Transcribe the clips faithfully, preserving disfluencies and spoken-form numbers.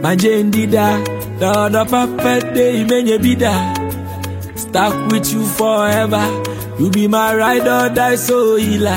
Manje ndida, the other perfect day, menye bida. Stuck with you forever. You be my ride or die, so ila.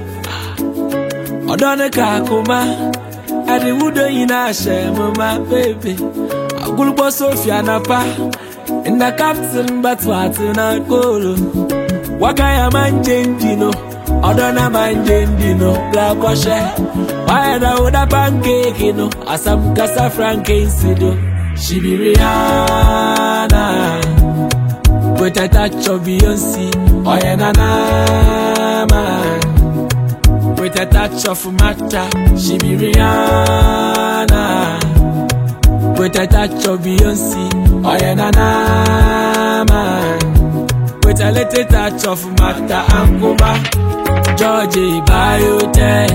Odone kakoma, adi wudo ina shame, my baby. Agulbo Sofia napa, in the captain, but what in a golo. Wakaya manje ndino, odona manje ndino, black washe. Why da woda pancake no, asam kasa frankensido. She be Rihanna, with a touch of Beyonce. Oh yeah, na na man, with a touch of Mata. She be Rihanna, with a touch of Beyonce. Oh yeah, na na man, with a little touch of Mata and Kuma. Georgie Bayote.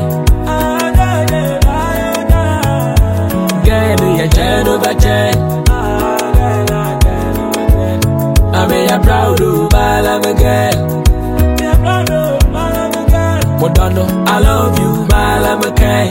I'm a proud of Balamagel. Modono, I love you, Balamagel.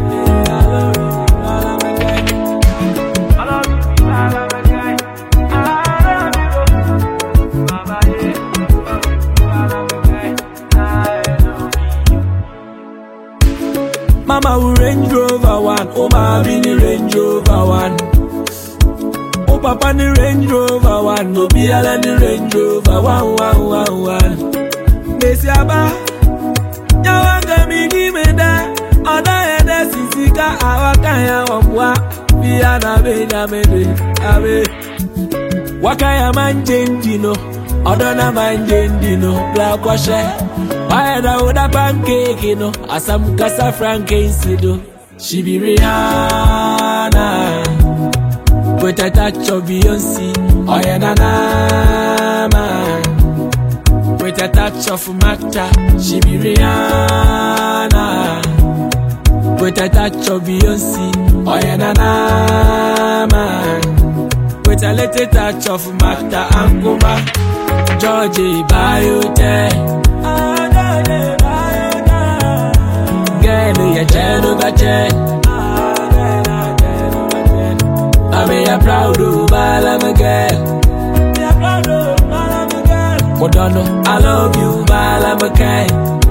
Mama will Range Rover one, oh my mini Range Rover one. Oh papa ni Range Rover one, no be ala ni Range Rover one one one one. Mesi aba, nyawanga mini meda, oda eda sisika awakaya wamwa, biya na benya mede, abe. Wakaya manjendino, oda na manjendino, black washe. Why da woda pancake no, asam kasa frankensido. She be Rihanna, with a touch of Beyonce. Oh yeah, na na man, with a touch of Mata. She be Rihanna, with a touch of Beyonce. Oh yeah, na na man, with a little touch of Mata and Kuma. Georgie Bayote. I'm a proud of Balamagel. Modono, I love you, Balamagel.